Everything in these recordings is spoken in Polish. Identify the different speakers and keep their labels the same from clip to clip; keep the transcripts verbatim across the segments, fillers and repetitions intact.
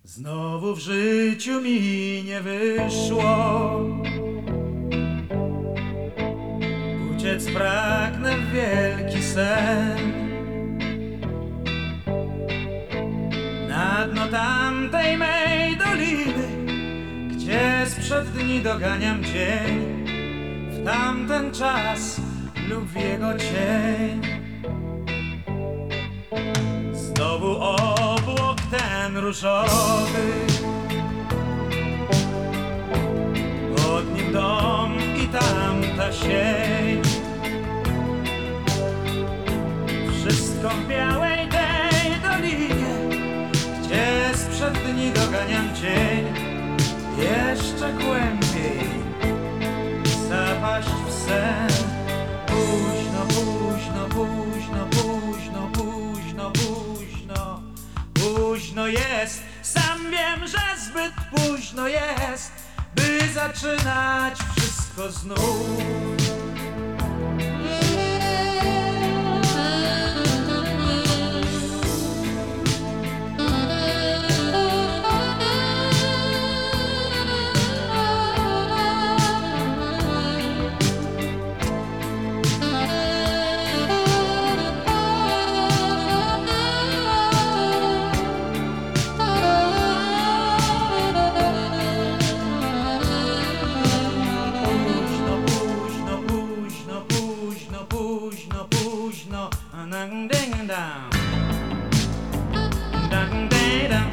Speaker 1: Znowu w życiu mi nie wyszło. Uciec pragnę w wielki sen, na dno tamtej mej doliny, gdzie sprzed dni doganiam dzień, w tamten czas lub w jego cień. Znowu obłok ten różowy, pod nim dom i tamta sień. Wszystko w białej tej dolinie, gdzie sprzed dni doganiam dzień. Jeszcze głębiej zapaść w sen. Późno, późno, późno, późno, późno, późno, późno jest. Sam wiem, że zbyt późno jest, by zaczynać wszystko znów. Dang ding dong, dang ding dong,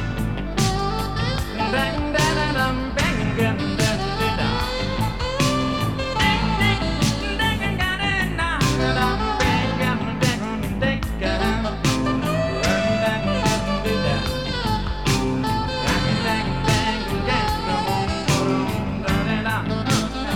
Speaker 1: dang dang dong, bang dang dang dong, ding ding ding dang dong, dong bang dang dang ding dong, dang dang dang ding dong, dang dang dang dang dong, dang dang.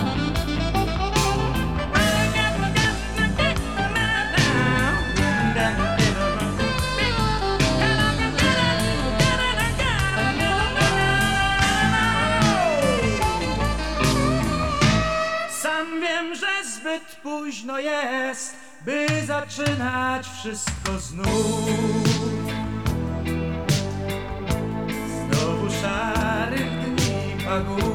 Speaker 1: Sam wiem, że zbyt późno jest, by zaczynać wszystko znów. Znowu szarych dni pagód,